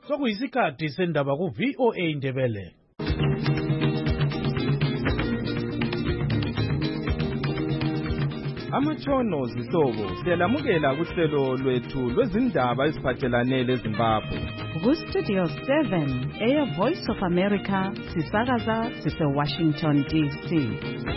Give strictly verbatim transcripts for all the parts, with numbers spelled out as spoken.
Sokuyisikhathi sendaba ku V O A Ndebele. Amatshono zihlobo siyalamukela kuhlelo lwethu lwezindaba eziphathelane leZimbabwe. Ku Studio seven, Air Voice of America, sisakaza sise Washington D C.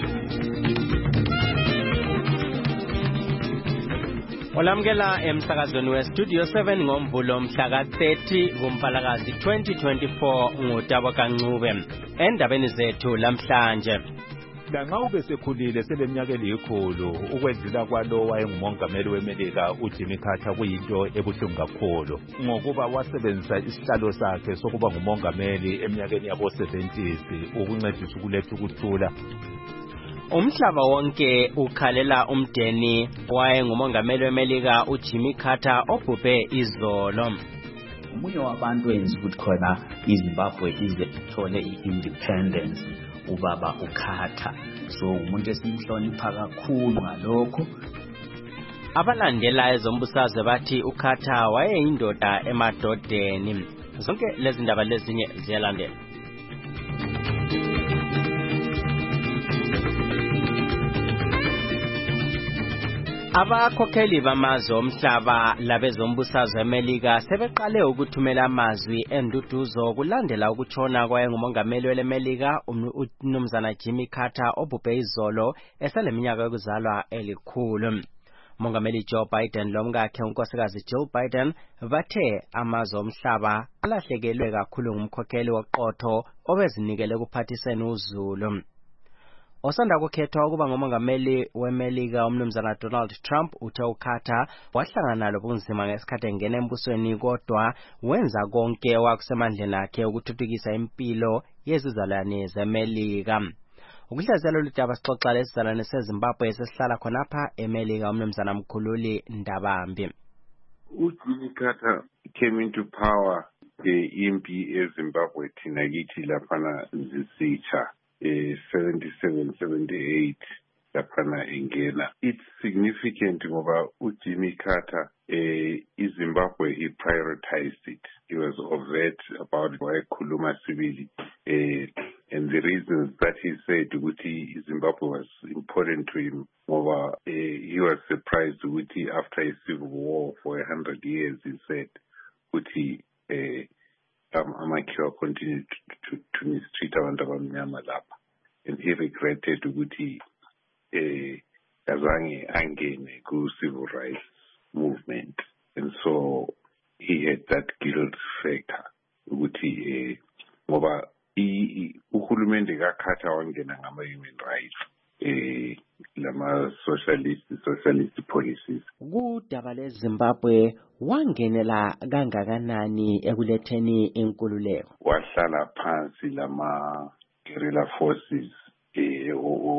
Olamukela emsakazweni we Studio seven ngomvulo mhla ka thirty kuMpalakazi twenty twenty-four ngutabo kaNcube. Endabeni zethu lamhlanje. Lanxa ube sekhulile seleminyaka elikhulu ukwedlula kwalo wayengumongameli weMelika uJimmy Carter kuyinto ebuhlungu kakhulu ngokuba wasebenzisa isihlalo sakhe sokuba ngumongameli eminyakeni yabo seventies ukuncedisa ukuletha ukuthula. Umhlaba wonke ukhalela umdeni wayengumongameli weMelika uJimmy Carter obhubhe izolo. Umunye wabantu enzi ukuthi khona iZimbabwe ize ithole i-independence ubaba uKarter, so umuntu esimhlonipha kakhulu ngalokho. Abalandela ezombusazwe bathi uKarter wayeyindoda emadodeni. Zonke lezi ndaba lezinye ziyalandela. Abakhokheli bamazwe omhlaba labezombusazwe eMelika sebeqale ukuthumela amazwi enduduzo kulandela ukutshona kwayengumongameli weMelika uMnumzana Jimmy Carter obhubhe izolo eseleminyaka yokuzalwa elikhulu. Umongameli Joe Biden lomkakhe unkosikazi Jill Biden bathe amazwe omhlaba alahlekelwe kakhulu ngumkhokheli woqotho obezinikele kuphathiseni uzulu. Osanda kukhethwa ukuba ngumongameli weMelika uMnumzana Donald Trump uthe uKarter wahlangana lobunzima ngesikhathi engena embusweni kodwa wenza konke okusemandleni akhe ukuthuthukisa impilo yezizalwane zeMelika. Ukuhlaziyalo ludaba sixoxa lesizalwane seZimbabwe esihlala khonapha eMelika uMnumzana Mkhululi Ndabambi. uJimmy Carter came into power impi eZimbabwe thina kithi laphana zisitsha. Uh, seventy-seven, seventy-eight, laphana engena. It's significant ngoba uJimmy Carter, uh, Zimbabwe, he prioritized it. He was overt about wayekhuluma sibili. Uh, and the reasons that he said ukuthi Zimbabwe was important to him ngoba uh, he was surprised ukuthi after a civil war for a hundred years, he said ukuthi uh, Um, Amakhiwa continued to, to, to mistreat abantu abamnyama lapha, and he regretted ukuthi eh azange angene ku civil rights movement, and so he had that guilt factor ukuthi eh ngoba uhulumende kaKarter wangena ngama human rights eh lama socialist socialist policies. Kudaba leZimbabwe wangenela kangakanani ekuletheni inkululeko? Wahlala phansi lama guerrilla forces eh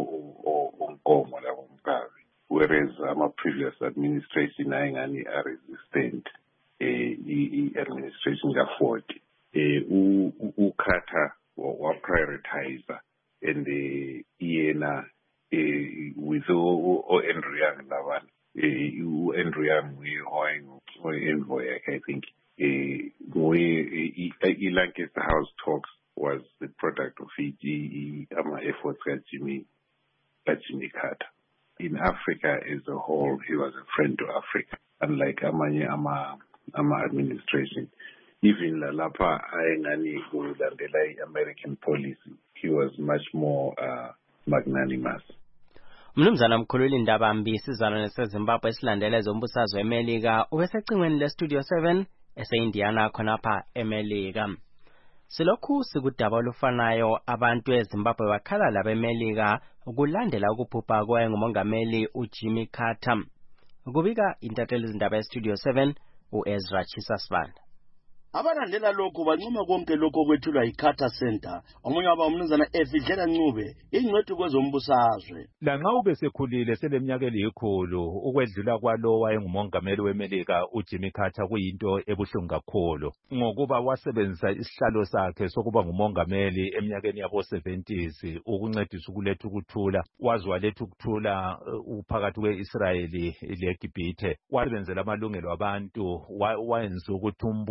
onkomo labo mkazi, whereas ama previous administration ayengani are resistant eh i administration ka Ford eh uKarter wa prioritizer and the yena Uh, with uh, Andrew Young laban uh, Andrew Young we are envoy I think uh, we uh, Lancaster House talks was the product of Fiji ama efforts of Jimmy Jimmy Carter. In Africa as a whole, he was a friend to Africa, unlike amanye ama ama administration. Even lalapha ayengani kulandela American policy, he was much more uh, magnanimous. Mnumzana Mkhululi Ndabambi isizalwane seZimbabwe esilandela ezombusazwe eMelika ubesecingweni leStudio seven ese-Indiana khonapha eMelika. Silokhu sikudaba olufanayo abantu eZimbabwe bakhala labeMelika ukulandela ukubhubha kwayengumongameli uJimmy Carter. Kubika intatheli izindaba eStudio seven uEzra Chisasibanda. Abalandela lokho bancoma konke lokho kwethulwa iCarter Center. Omunye waba umnumzana Efidlela Ncube ingcwethu kwezombusazwe. Lanxa ube sekhulile seleminyaka elikhulu ukwedlula kwalo wayengumongameli weMelika uJimmy Carter kuyinto ebuhlungu kakhulu ngokuba wasebenzisa isihlalo sakhe sokuba ngumongameli eminyakeni yabo seventies ukuncedisa ukuletha ukuthula. Wazwaletha ukuthula uphakathi kweIsraeli leGibhithe. Wasebenzela amalungelo abantu, wayenza ukuthi umbuso wase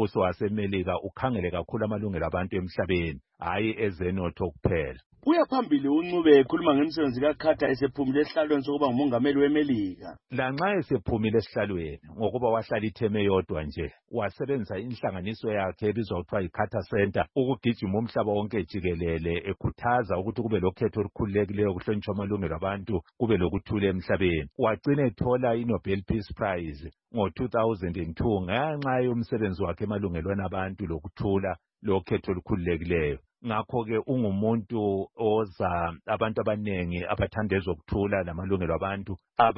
wemelika ukhangele kakhulu amalungelo abantu emhlabeni hayi ezenotho kuphela. Uyaphambili uNcube ekhuluma ngemisebenzi kaKhata esephumile esihlalweni sokuba ngumongameli weMelika. Lanxa esephumile esihlalweni ngokuba wahlala itheme yodwa nje wasebenzisa inhlanganiso yakhe ebizwa kuthiwa yiCarter Center ukugijima umhlaba wonke jikelele ekhuthaza ukuthi kube lokhetho olukhululekileyo kuhlonitshwa amalungelo abantu kube lokuthula emhlabeni. Wagcina ethola iNobel Peace Prize ngo two thousand two ngenxa yomsebenzi wakhe emalungelweni abantu lokuthula lokhetho olukhululekileyo. Ngakho-ke ungumuntu oza abantu abanengi abathanda ezokuthula namalungelo abantu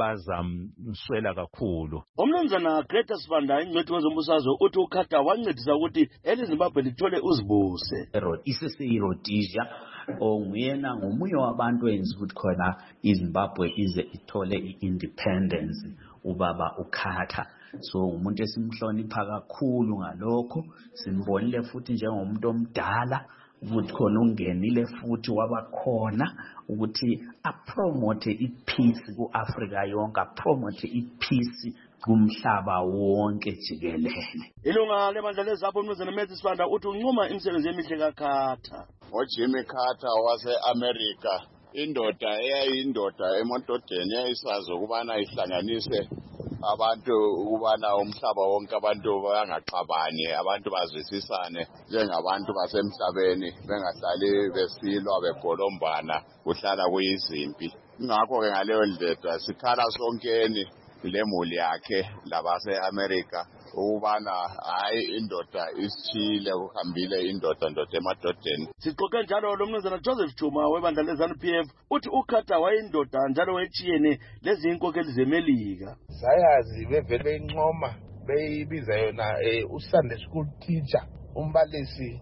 abazamswela kakhulu. Umnumzana Greta Sibanda ingcwethi wezombusazwe uthi uKhata wancedisa ukuthi eliZimbabwe lithole uzibuse. Isese-Rhodesia onguyena ngomunye wabantu enza ukuthi khona iZimbabwe ize ithole i-independence ubaba uKhata. So umuntu esimhlonipha kakhulu ngalokho, simbonile futhi njengomuntu omdala ukuthi khona ungenile futhi wabakhona ukuthi apromote ipeace ku-Afrika yonke, apromote ipeace kumhlaba wonke jikelele. Ilunga lebandla lezapho umnumzana Matthew Sibanda uthi uncoma imisebenzi emihle kaKhata. UJimmy Carter wase-America, indoda eyayindoda eMontodeni eyayisazi ukubana ihlanganise abantu ukubana umhlaba wonke abantu bangaxabani, abantu bazwisisane njengabantu basemhlabeni bengahlali besilwa begolombana kuhlala kuyizimpi. Ngakho-ke ngaleyo ndlela sikhala sonkeni lemuli yakhe labase-America ukubana hayi indoda isithile kuhambile indoda ndoda emadodeni. Sixoxe njalo lo mnumzana Joseph Chuma webandla leZANU P F uthi uKhata wayindoda njalo wetshiyene lezi inkokheli zeMelika. Sayazi bevele beyincoma beyibiza yona uSunday school teacher, umbalisi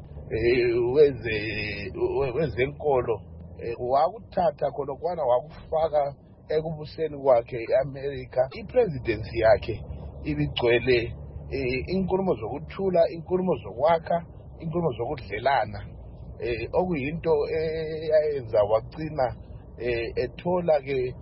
weze wezenkolo, wakuthatha khona kwana wakufaka ekubuseni kwakhe eAmerica. iPresidency yakhe ibigcwele inkulumo zokuthula, inkulumo zokwakha, inkulumo zokudlelana, okuyinto eyayenza wagcina ethola ke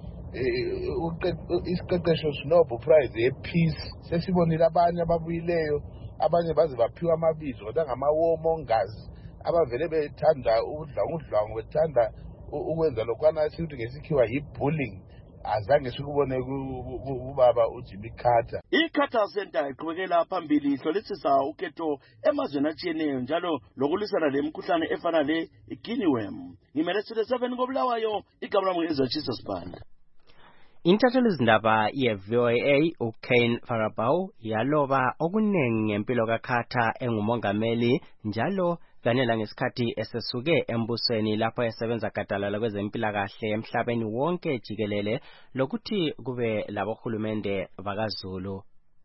isiqeqesho Nobel Prize yePeace. Sesibonile abanye ababuyileyo, abanye baze baphiwa amabizo kodwa ngama-warmongers abavele bethanda udlwangu, bethanda ukwenza lokwana esithi ngesikhiwa yi-bullying. Azange sikubone kubaba uJimmy Carter. iCarter Center iqhubekela phambili ihlolisisa ukhetho emazweni atshiyeneyo njalo lokulwisana lemikhuhlane efana le guinea worm. Ngimele Studio seven koBulawayo, igama lami ngeZwachisa Sibanda. Intathelizindaba ye-V O A uKane Farabau yaloba okunengi ngempilo kaKhata engumongameli njalo kanye langesikhathi esesuke embusweni lapho esebenza gadalala kwezempilakahle emhlabeni wonke jikelele lokuthi kube labohulumende bakaZulu.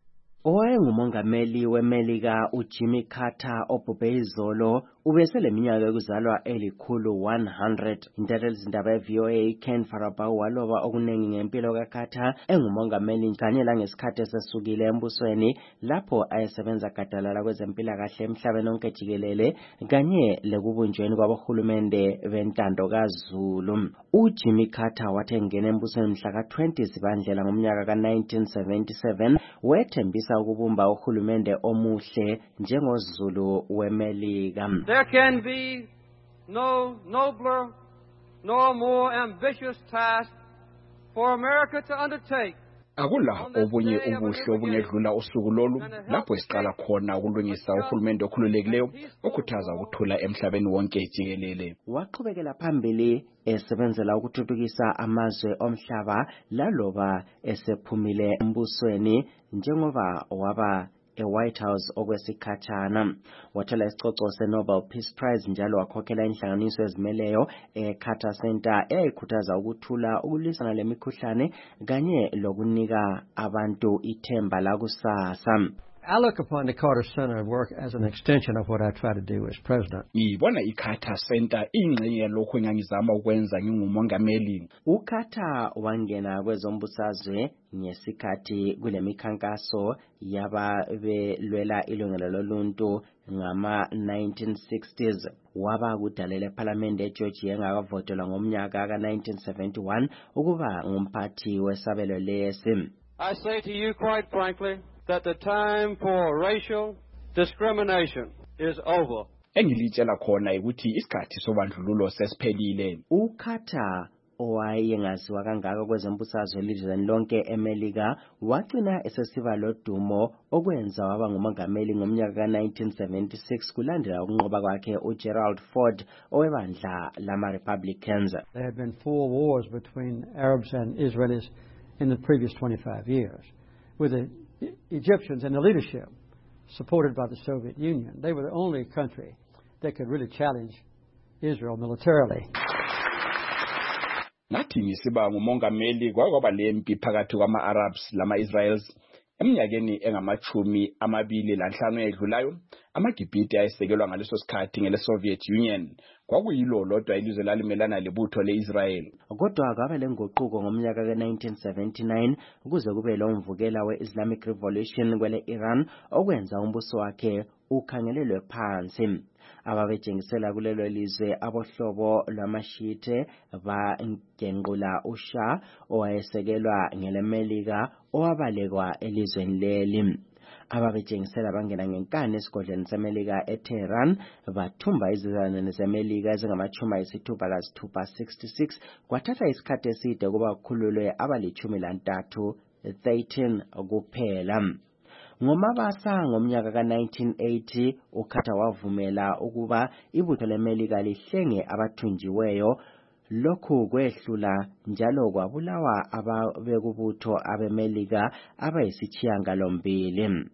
Owayengumongameli weMelika uJimmy Carter obhubhe izolo ubeseleminyaka yokuzalwa elikhulu one hundred. Intathelizindaba ye-V O A Ken Farabau waloba okunengi ngempilo kaKhata engumongameli kanye langesikhathi esesukile embusweni lapho ayesebenza gadalala kwezempilakahle emhlabeni wonke jikelele kanye lekubunjweni kwabohulumende bentando kaZulu. uJimmy Carter wathi engena embusweni mhla ka twenty Zibandlela ngomnyaka ka nineteen seventy-seven wethembisa ukubumba uhulumende omuhle njengoZulu weMelika. There can be no nobler nor more ambitious task for America to undertake. Akula obunye ubuhle obungedlula usuku lolu lapho esiqala khona ukulungisa uhulumende okhululekileyo okhuthaza ukuthula emhlabeni wonke jikelele. Waqhubekela phambili esebenzela ukuthuthukisa amazwe omhlaba laloba esephumile embusweni njengoba waba eWhite House okwesikhatshana. Wathola isicoco seNobel Peace Prize njalo wakhokhela inhlanganiso ezimeleyo eCarter Center eyayikhuthaza ukuthula, ukulwisana lemikhuhlane kanye lokunika abantu ithemba lakusasa. I look upon the Carter Center work as an extension of what I try to do as president. Ngibona iCarter Center ingxenye lokho engangizama ukwenza ngingumongameli. uCarter wangena kwezombusazwe ngesikhathi kulemikhankaso yababelwela ilungelo loluntu ngama nineteen sixties. Waba kudalela eParliament eGeorgia engakavotelwa ngomnyaka ka nineteen seventy-one ukuba ngumphathi wesabelo lesi. I say to you quite frankly that the time for racial, discrimination is over. Engilitshela khona ukuthi isikhathi sobandlululo sesiphelile. uKarter owayengaziwa kangaka kwezembusazwe elizweni lonke eMelika wagcina esesiba lodumo okwenza waba ngumongameli ngomnyaka ka nineteen seventy-six kulandela ukunqoba kwakhe uGerald Ford owebandla lama-Republicans. There had been four wars between Arabs and Israelis in the previous twenty-five years, with the Egyptians and the leadership supported by the Soviet Union. They were the only country that could really challenge Israel militarily. Nathi ngisiba ngumongameli kwakwaba lempi phakathi kwama-Arabs lama-Israels. Eminyakeni engamachumi amabili lanhlanu edlulayo, amaGibhithe ayesekelwa ngaleso sikhathi ngele-Soviet Union. Kwakuyilo lodwa ilizwe lalimelana lebutho le-Israel. Kodwa kwaba lenguquko ngomnyaka ka nineteen seventy-nine ukuze kube lo mvukela we-Islamic Revolution kwele Iran okwenza umbuso wakhe ukhangelelwe phansi. Ababejengisela kulelo lizwe abohlobo lwamashite bangenqula uShah owayesekelwa ngeleMelika owabalekwa elizweni leli. Ababejengisela bangena ngenkani esigodlweni seMelika eTehran bathumba izizalwane zeMelika ezingamachumi ayisithupha lasithupha sixty-six kwathatha isikhathi eside kuba kukhululwe abalichumi lantathu thirteen kuphela. Ngomabasa ngomnyaka ka nineteen eighty uKarter wavumela ukuba ibutho leMelika lihlenge abathunjiweyo. Lokhu kwehlula njalo kwabulawa ababekubutho abeMelika abayisithiyangalombili.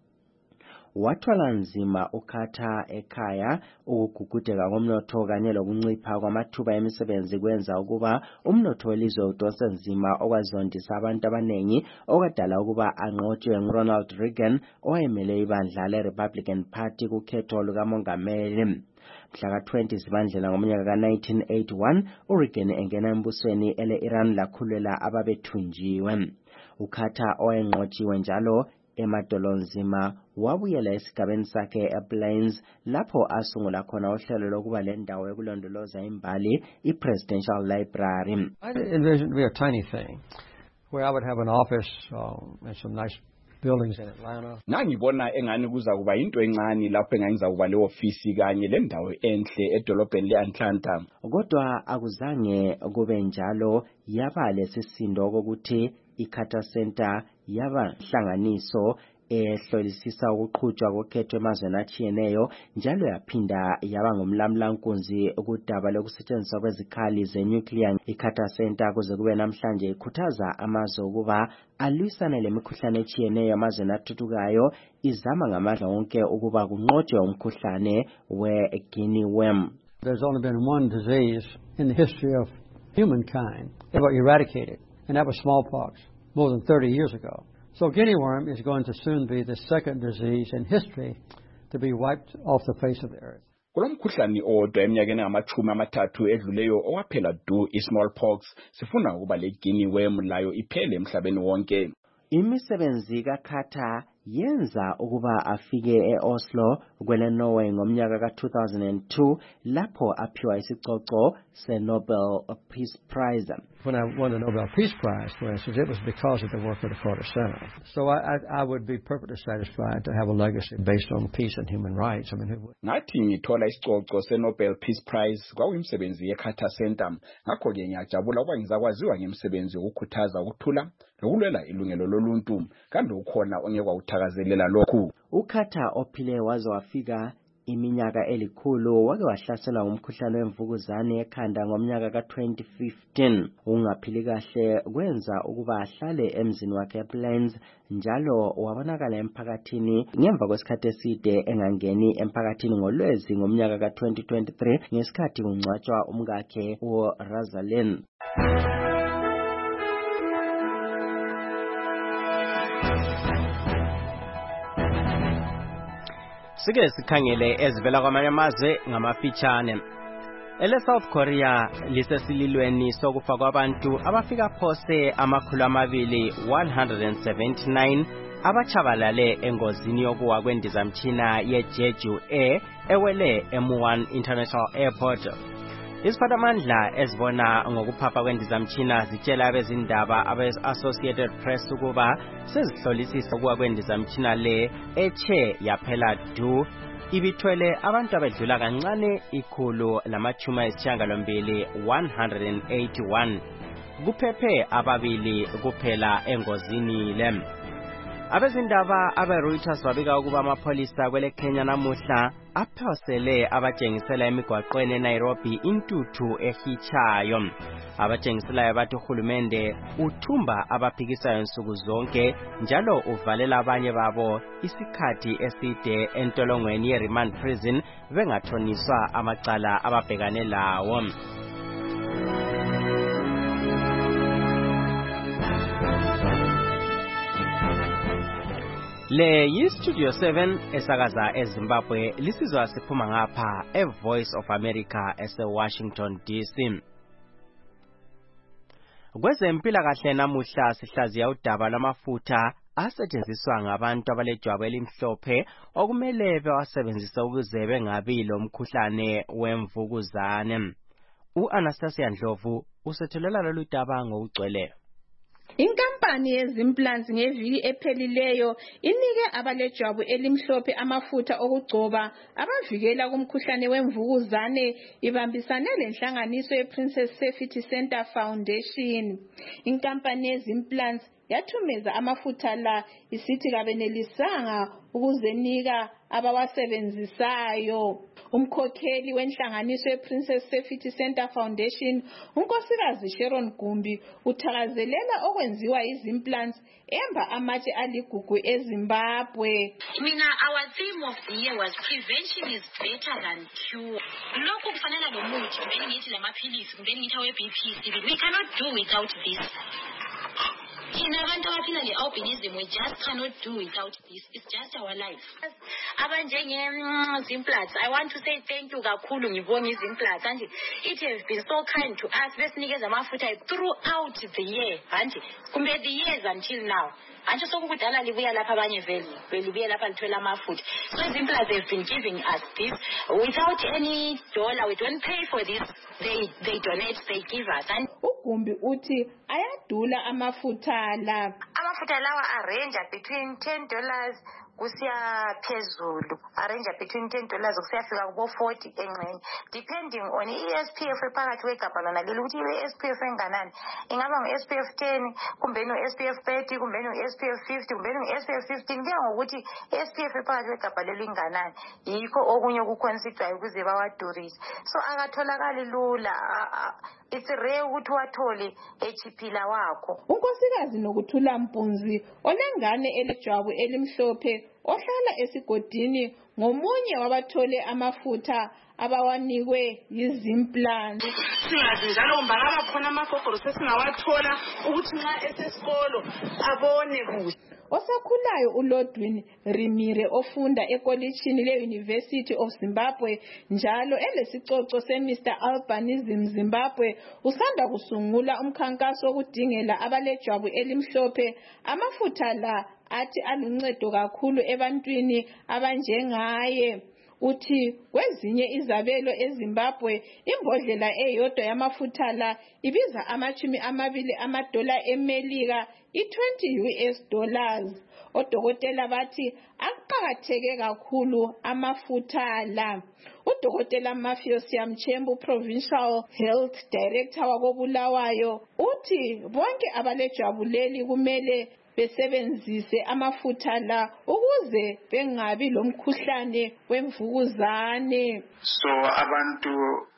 Wathwala nzima uKarter ekhaya ukugugudeka komnotho kanye lokuncipha kwamathuba emisebenzi kwenza ukuba umnotho welizwe udonse nzima okwazondisa abantu abanengi okadala ukuba anqotshwe nguRonald Reagan owayemele ibandla le-Republican Party kukhetho lukamongameli. Mhla ka twenty zibandlela ngomnyaka ka nineteen eighty-one uReagan engena embusweni ele-Iran lakhulwela ababethunjiwe. uKarter owayenqotshiwe njalo emadolonzima wabuyela esigabeni sakhe ePlains lapho asungula khona uhlelo lokuba lendawo yokulondoloza imbali iPresidential Library. I envisioned to be a tiny thing where I would have an office uh, and some nice buildings in Atlanta. Nangibona engani kuza kuba into encane lapho engayenza kuba le office kanye lendawo enhle edolobheni leAtlanta. Kodwa akuzange kube njalo yaba lesisindo ukuthi iCarter Center yaba hlanganiso ehlolisisa ukuqhutshwa kokhetho emazweni atshiyeneyo njalo yaphinda yaba ngumlamlankunzi ukudaba lokusetshenziswa kwezikhali zenuclear. iCarter Center kuze kube namhlanje ikhuthaza amazwe ukuba alwisane lemikhuhlane etshiyeneyo amazweni athuthukayo izama ngamandla wonke ukuba kunqotshwe umkhuhlane we-Guinea worm. There's only been one disease in the history of humankind ever eradicated, and that was smallpox more than thirty years ago. So guinea worm is going to soon be the second disease in history to be wiped off the face of the earth. Kulomkhuhlane odwa eminyakeni amachumi amathathu edluleyo owaphela du i-smallpox sifuna ukuba le guinea worm layo iphele emhlabeni wonke. Imisebenzi kaKarter yenza ukuba afike eOslo kwele Norway ngomnyaka ka two thousand two lapho aphiwa isicoco seNobel Peace Prize. When I won the Nobel Peace Prize, for instance, it was because of the work of the Carter Center. So I, I, I would be perfectly satisfied to have a legacy based on peace and human rights. I mean, who would? Ngathi ngithola isicoco seNobel Peace Prize kwakuyimsebenzi yeCarter Center. Ngakho ke ngiyajabula ukuba ngizakwaziwa ngemsebenzi wokukhuthaza ukuthula lokulwela ilungelo loluntu kambe ukhona ongekwa uthakazelela lokhu. uKarter ophile waze wafika iminyaka elikhulu wake wahlaselwa ngumkhuhlane wemvukuzane ekhanda ngomnyaka ka twenty fifteen. Ungaphili kahle kwenza ukuba ahlale emzini wakhe ePlains njalo wabonakala emphakathini ngemva kwesikhathi eside engangeni emphakathini ngolwezi ngomnyaka ka twenty twenty-three ngesikhathi kungcwatshwa umkakhe uRazalin. Sike sikhangele ezivela kwamanye amazwe ngamafitshane. Ele South Korea lisesililweni sokufa kwabantu abafika phose amakhulu amabili one hundred seventy-nine abachabalale engozini yokuwa kwendizamtshina yeJeju Air ewele M one International Airport. Iziphathamandla ezibona ngokuphapha kwendizamtshina zitshela abezindaba abe-Associated Press ukuba sezihlolisisa ukuwa kwendizamtshina le ethe yaphela du ibithwele abantu abedlula kancane ikhulu lamatshumi ayisishiyagalombili one hundred eighty-one. Kuphephe ababili kuphela engozini le. Abezindaba abe-Reuters babika ukuba amapholisa kwele Kenya namuhla aphosele abatshengisela emigwaqweni eNairobi intuthu ehitshayo. Abatshengiselayo bathi uhulumende uthumba abaphikisayo nsuku zonke njalo uvalela abanye babo isikhathi eside entolongweni ye-remand prison bengathoniswa amacala ababhekane lawo. Le yi-Studio seven esakaza eZimbabwe lisizwa siphuma ngapha e-Voice of America ese-Washington D C. Kwezempilakahle namuhla sihlaziya udaba lwamafutha asetshenziswa ngabantu abalejwabu elimhlophe okumele bewasebenzise ukuze bengabi lomkhuhlane wemvukuzane. U-Anastasia Ndlovu usethulela lolu daba ngokugcweleyo. Inkampani yezimplants ngeviki ephelileyo inike abalejwabu elimhlophe amafutha okugcoba abavikela kumkhuhlane wemvukuzane ibambisane lenhlanganiso ye-Princess Safety Center Foundation. Inkampani yezimplants yathumeza amafutha la isithi kabenelisanga ukuzenika abawasebenzisayo. Umkhokheli wenhlanganiso ye-Princess Safety Center Foundation, unkosikazi Sharon Gumbi, uthakazelela okwenziwa izimplants emva amatshe aligugu eZimbabwe. Mina, our theme of the year was prevention is better than cure. Lokhu kufanana nomuthi, kumbe ngithi lamaphilisi, kumbe ngithi awe-B P. We cannot do without this. Thina abantu abaphila le-albinism, we just cannot do without this. It's just our life. Abanjenge-Zimplats, I want to say thank you kakhulu ngibonga izimplats. And it has been so kind to us. Besinikeza amafutha throughout the year. And kumbe the years until now. Antsho sokukudala libuya lapha abanye vele libuya lapha lithola amafutha. So izimplats have been giving us this without any dollar. We don't pay for this. They they donate, they give us. And uGumbi uthi ayadula amafutha la. Amafutha lawa arrange between ten dollars kusiya phezulu, arrange between ten dollars kusiyafika kubo forty engxenye, depending on i-S P F phakathi kwegabha lona leli ukuthi i-S P F enganani. Ingaba ngu-S P F ten, kumbe no-S P F thirty, kumbe no-S P F fifty, kumbe no-S P F fifteen, kuya ngokuthi i-S P F phakathi kwegabha leli inganani. Yikho okunye kuconsiderwa ukuze bawadurise. So akatholakali lula. It's rare ukuthi wathole echiphila wakho. Unkosikazi Nokuthula Mpunzi olengane elejwabu elimhlophe ohlala esigodini ngomunye wabathole amafutha abawanikwe yizimplants. Singazi njalo mbangaba khona amafoforo sesingawathola ukuthi nxa esesikolo abone kuhle. Osakhulayo uLodwin Rimire ofunda ekolitshini le-University of Zimbabwe njalo elesicoco se-Mister Albinism Zimbabwe usanda kusungula umkhankaso okudingela abalejwabu elimhlophe amafutha la athi aluncedo kakhulu ebantwini abanjengaye. Uthi kwezinye izabelo eZimbabwe imbodlela eyodwa yamafutha la ibiza amachumi amabili amadola eMelika i-twenty U S dollars. Odokotela bathi aqakatheke kakhulu amafutha la. Udokotela Mafiosia Mchembu, Provincial Health Director wakobulawayo, uthi bonke abalejwabu leli kumele besebenzise amafutha la ukuze bengabi lomkhuhlane wemvukuzane. So abantu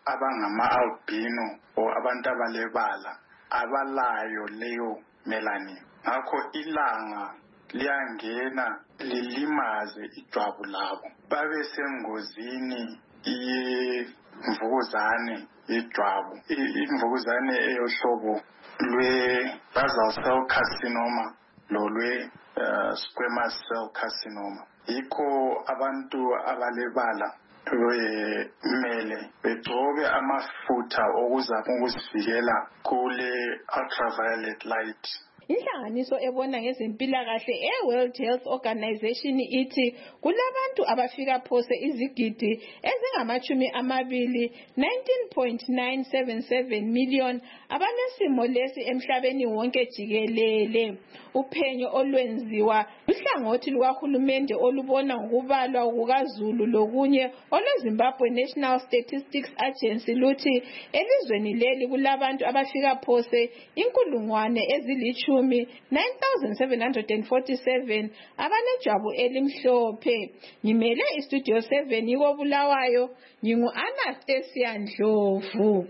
abangama-albino or abantu abalebala abalayo leyo melanin, ngakho ilanga liyangena lilimaze ijwabu labo babe sengozini yemvukuzane yejwabu, imvukuzane eyohlobo lwe-basal cell carcinoma lolwe uh, squamous cell carcinoma. Yikho abantu abalebala kumele begcobe amafutha okuzama ukuzivikela kule ultraviolet light Inhlanganiso ebona ngezempilakahle e-World Health Organization ithi kulabantu abafika phose izigidi ezingamachumi amabili nineteen point nine seven seven million abanesimo lesi emhlabeni wonke jikelele. Uphenyo olwenziwa uhlangothi lukahulumende olubona ngokubalwa kukaZulu lokunye olweZimbabwe National Statistics Agency luthi elizweni leli kulabantu abafika phose inkulungwane ezilichumi nine thousand seven hundred forty-seven abanejwabu elimhlophe. Ngimele istudio seven yiko Bulawayo, ngingu Anastasia Ndlovu.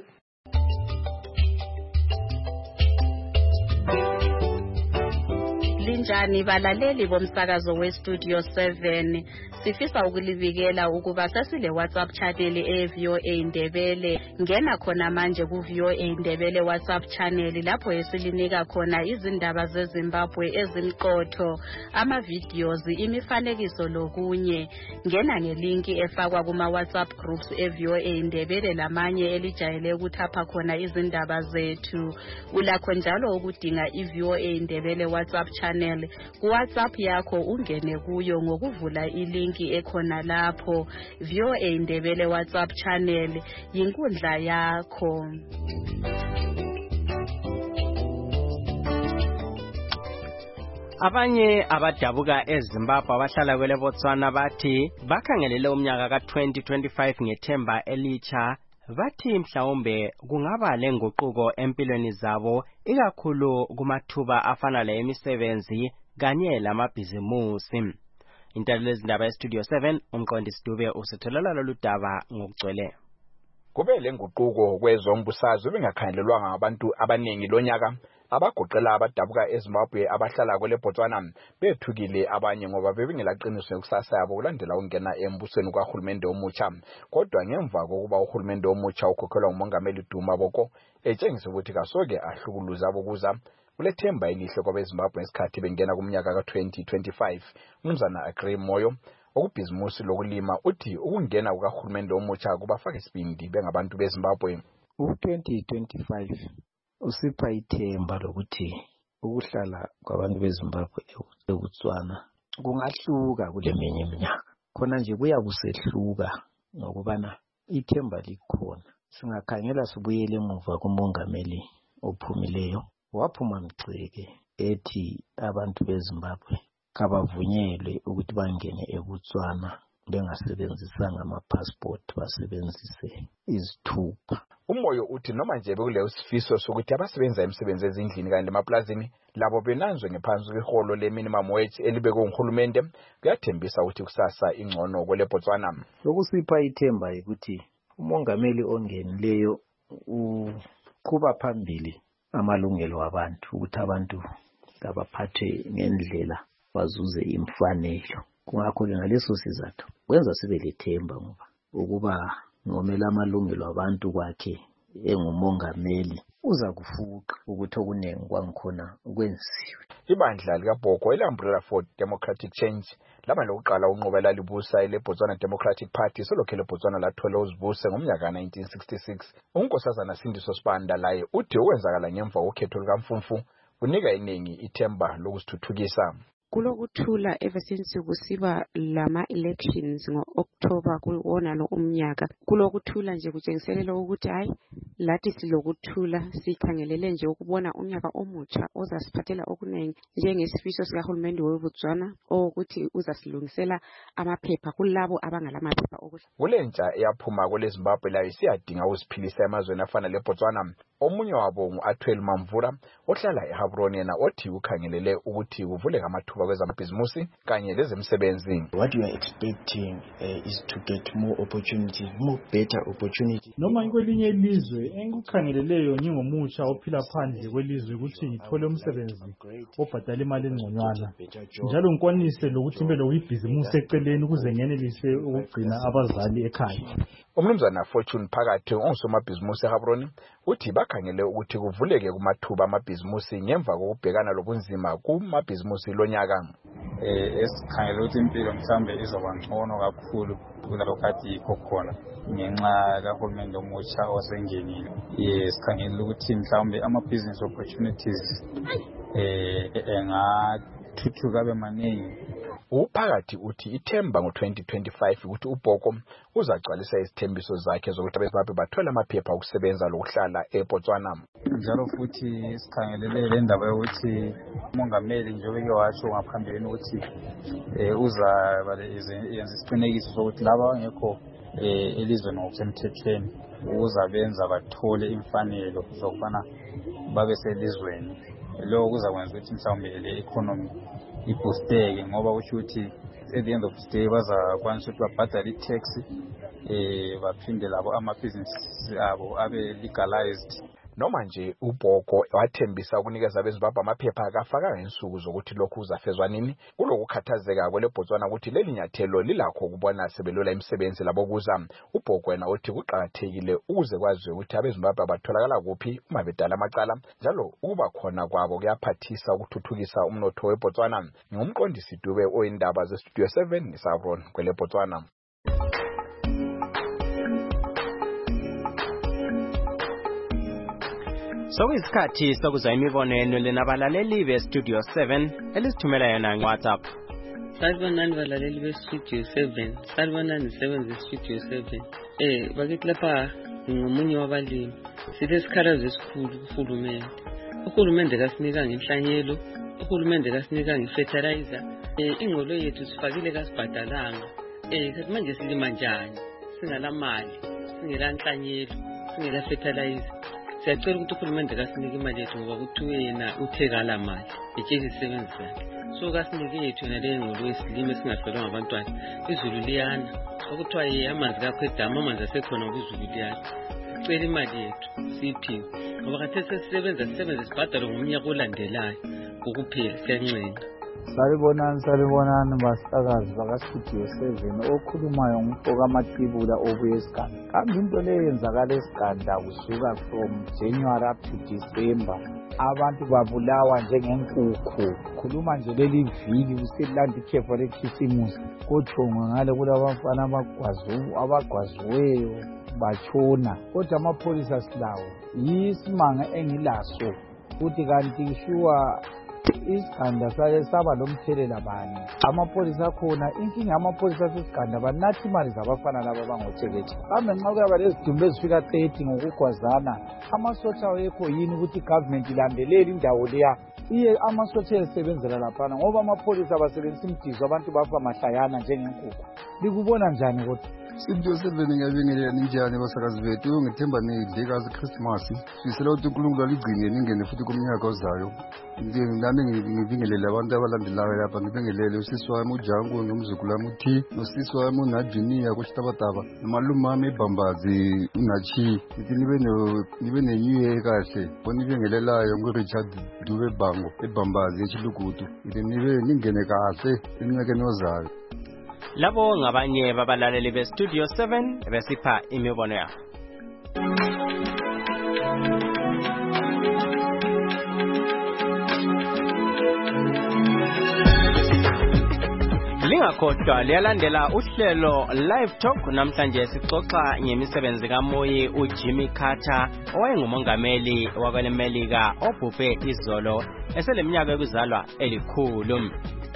Linjani balaleli bomsakazo westudio seven. Sifisa ukulibikela ukuba sasile WhatsApp channel e-V O A Ndebele. Ngena khona manje ku-V O A Ndebele WhatsApp channel lapho esilinika khona izindaba zeZimbabwe ezimqotho, ama-videos, imifanekiso lokunye. Ngena ngelinki efakwa kuma-WhatsApp groups e-V O A Ndebele lamanye elijayele ukuthapha khona izindaba zethu. Ulakho njalo ukudinga i-V O A Ndebele WhatsApp channel. Ku-WhatsApp yakho ungene kuyo ngokuvula ilink ekhona lapho. V O A Ndebele WhatsApp channel yinkundla yakho. Abanye abadabuka eZimbabwe abahlala kwele Botswana bathi bakhangelele umnyaka ka twenty twenty-five ngethemba elitsha. Bathi mhlawumbe kungaba lenguquko empilweni zabo ikakhulu kumathuba afana le emisebenzi kanye lamabhizimusi. Intalela izindaba estudio seven umqondisi Dube usitholela lolu daba ngokugcwele. Kube lenguquko kwezombusazwe bengakhangelelwanga abantu abaningi lonyaka abagoqela abadabuka eZimbabwe abahlala kwele Botswana bethukile abanye ngoba bebingelaqiniso kusasa yabo kulandela ungena embusweni kahulumende omutsha. Kodwa ngemva kokuba uhulumende omutsha ukhokhelwa ngumongameli Duma Boko etshengisa ukuthi kasoke ahlukuluza abokuza kulethemba elihle kwabeZimbabwe ngesikhathi bengena kumnyaka ka twenty twenty-five. Umnumzana Agree Moyo okubhizimusi lokulima uthi ukungena kukahulumende omutsha kubafaka isibindi bengabantu beZimbabwe. U twenty twenty-five usipha ithemba lokuthi ukuhlala kwabantu beZimbabwe eBotswana kungahluka kuleminye iminyaka. Khona nje kuya kusehluka ngokubana ithemba likhona. Singakhangela sibuyele emuva kumongameli ophumileyo waphuma mgceke ethi abantu beZimbabwe kabavunyelwe ukuthi bangene eBotswana bengasebenzisanga ama-passport, basebenzise izithupha. Umoyo uthi noma nje bekuleyo sifiso sokuthi abasebenza imisebenzi ezindlini kanye lemaplazini labo benanzwe ngephansi kweholo le-minimum wage elibekwe nguhulumende kuyathembisa ukuthi kusasa ingcono kwele Botswana. Lokusipha ithemba ukuthi umongameli ongenileyo uqhuba phambili amalungelo abantu ukuthi abantu abaphathe ngendlela bazuze imfanelo. Kungakho-ke ngaleso sizathu kwenza sibe lethemba ngoba ukuba ngomela amalungelo abantu kwakhe engumongameli uza kufuqa ukuthi okunengi kwangikhona ukwenziwe. Ibandla likaBhoko ele-Umbrella for Democratic Change laba lokuqala unqoba lalibusa ele-Botswana Democratic Party selokhu ele-Botswana lathola uzibuse ngomnyaka nineteen sixty-six. Unkosazana Sindiso Sibanda laye uthi okwenzakala ngemva kokhetho lukaMfumfu kunika iningi ithemba lokusithuthukisa. Kulokuthula ever since kusiba lama elections ngo-October kuwona lo umnyaka. Kulokuthula nje kutshengiselela ukuthi hayi lathi silokuthula sikhangelele nje ukubona umnyaka omutsha ozasiphathela okunengi njengesifiso sikahulumende weBotswana ukuthi uzasilungisela amaphepha kulabo abangalamaphepha okuhla. Kulentsha eyaphuma kwele Zimbabwe layo siyadinga ukuziphilisa emazweni afana leBotswana. Omunye wabo ngu-Atwell Mamvura ohlala eHabroni yena othi ukhangelele ukuthi kuvuleka amathuba kwezamabhizimusi kanye lezemisebenzi. What we are expecting uh, is to get more opportunities, more better opportunities. Noma kwelinye ilizwe engikukhangeleleyo ngingomutsha ophila phandle kwelizwe ukuthi ngithole umsebenzi obhadala imali engconywana njalo ngikwanise lokuthi mbe lokuyibhizimusi eceleni ukuze ngenelise ukugcina abazali ekhaya. Umnumzana Fortune Phakathi ongusomabhizimusi eHabroni uthi bakhangele ukuthi kuvuleke kumathuba amabhizimusi ngemva kokubhekana lobunzima kumabhizimusi lonyaka. Eh esikhangele ukuthi impilo mhlambe izoba ngcono kakhulu kulokhathi yikho khona ngenxa kahulumende omutsha osengenile. Yes, sikhangele ukuthi mhlambe ama business opportunities eh engathuthuka abe maningi. Uphakathi uthi ithemba ngo twenty twenty-five ukuthi uBhoko uzagcwalisa izithembiso zakhe zokuthi abeZimbabwe bathola amaphepha okusebenza lokuhlala eBotswana. Njalo futhi sikhangelele le ndaba yokuthi umongameli njengoba ke washo ngaphambili ukuthi eh uzaba yenza isiqinekiso sokuthi laba bangekho eh elizweni ngokusemthethweni uzabenza bathole imfanelo zokubana babe selizweni. Lo kuzakwenza ukuthi mhlawumbe le economy iboosteke ngoba kusho ukuthi at the end of the day bazakwanisa ukuthi babhadale i-tax eh baphinde labo ama-business abo abe legalized. Noma nje uBhoko wathembisa ukunikeza abeZimbabwe amaphepha akafakanga insuku zokuthi lokhu uzafezwa nini. Kulokukhathazeka kwele Botswana ukuthi leli nyathelo lilakho ukubona sebelola imisebenzi labo kuza. uBhoko wena uthi kuqhakathekile ukuze kwaziwe ukuthi abeZimbabwe batholakala kuphi uma bedala amacala njalo ukuba khona kwabo kuyaphathisa ukuthuthukisa umnotho weBotswana. Ngumqondisi Dube oyindaba ze Studio seven eSavron kwele Botswana. Sokuyisikhathi sokuzwa imibono yenu lenabalaleli be-Studio seven elisithumela yona nge-WhatsApp. Salibonani balaleli be-Studio seven. Salibonani seven ze-Studio seven. Eh bakithi lapha ngomunye wabalimi. Sithe sikhalazo esikhulu kuhulumende. Uhulumende kasinika ngenhlanyelo, uhulumende kasinika ngefertilizer. Eh ingqolo yethu sifakile kasibhadalanga. Eh sethi manje silima njani? Singala mali, singela nhlanyelo, singela fertilizer. Siyacela ukuthi uhulumende kasinike imali yethu ngoba kuthiwe yena uthekala mali etshela isisebenzi sakhe. So kasinike yethu yena le ngolo yesilimo esingahlolwa ngabantwana. Izulu liyana okuthiwa ye amanzi kakho edamu amanzi asekhona ngizulu liyana. Sicela imali yethu siphiwe ngoba khathesi sisebenza sisebenza sibhadalwe ngomnyaka olandelayo ukuphela siyancenga. Salibonani salibonani basakazi baka-Studio seven okhulumayo ngumfoka Matibula obuye eSiganda. Kambe into le yenzakala eSiganda kusuka from January up to December abantu babulawa njengenkukhu. Khuluma nje leli viki kuselandi ikhefa lekhisimusi kothongwe ngale kulabafana abagwazu abagwaziweyo bachona kodwa amapholisa silawo yisimanga engilaso ukuthi kanti shuwa isiganda sake saba lomthelela bani amapholisa khona inkinga amapholisa sesiganda banathi imali zabafana laba bangothekethe kambe nxa kuyaba lezidumbu ezifika thirty ngokugwazana amasotsha awekho yini ukuthi government ilandelele indawo leya iye amasotsha esebenzela laphana ngoba amapholisa basebenzisa imdizo abantu bafa mahlayana njengenkukhu likubona njani kodwa Studio seven ngiyabingelela ninjani basakazi bethu ngithemba nidle kazi Christmas sisela ukuthi uNkulunkulu aligcine ningene futhi kumnyaka ozayo nami ngibingelele abantu abalandelayo lapha ngibingelele usisi wami uJangu nomzukulu wami uthi nosisi wami uNajunia kuShitabataba nomalume wami eBambazi uNachi ngithi nibe nibe neNew Year kahle bonibingelelayo nguRichard Dube Bango eBambazi eChilugudu ngithi nibe ningene kahle eminyakeni ozayo. Labo ngabanye babalaleli be-Studio seven besipha imibono yabo. Lingakhohlwa liyalandela uhlelo Live Talk namhlanje sixoxa ngemisebenzi kaMoyi uJimmy Carter owayengumongameli wakweMelika obhubhe izolo eseleminyaka yokuzalwa elikhulu.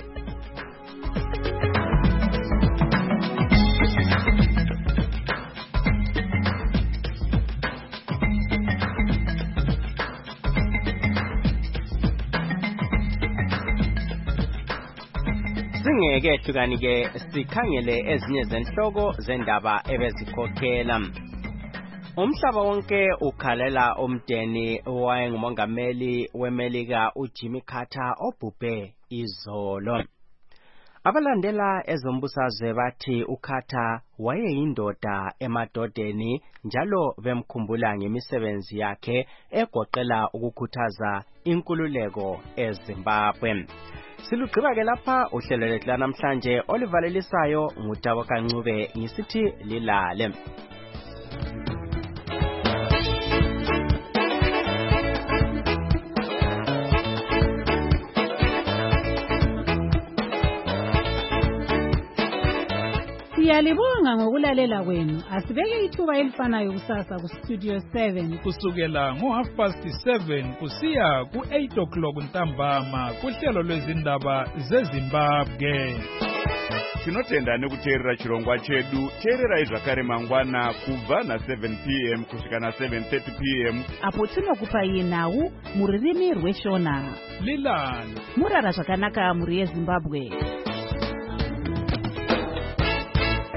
Singeke ehlukanike sikhangele ezinye zenhloko zendaba ebezikhokhela. Umhlaba wonke ukhalela umdeni owayengumongameli weMelika uJimmy Carter obhubhe izolo. Abalandela ezombusazwe bathi uCarter wayeyindoda emadodeni njalo bemkhumbula ngemisebenzi yakhe egoqela ukukhuthaza inkululeko eZimbabwe. Silugqiba ke lapha uhlelo lethu lanamhlanje olivalelisayo ngutabo kaNcube ngisithi lilale. Siyalibonga ngokulalela kwenu. Asibeke ithuba elifanayo kusasa ku Studio seven kusukela ngo half past seven kusiya ku eight o'clock ntambama kuhlelo lwezindaba zeZimbabwe. Tinotenda nekuteerera chirongwa chedu. Teerera zvakare mangwana kubva na seven p m kusvika na seven thirty p m apo tinokupai nhau muririmi rweshona. Lilani murara zvakanaka muri yeZimbabwe.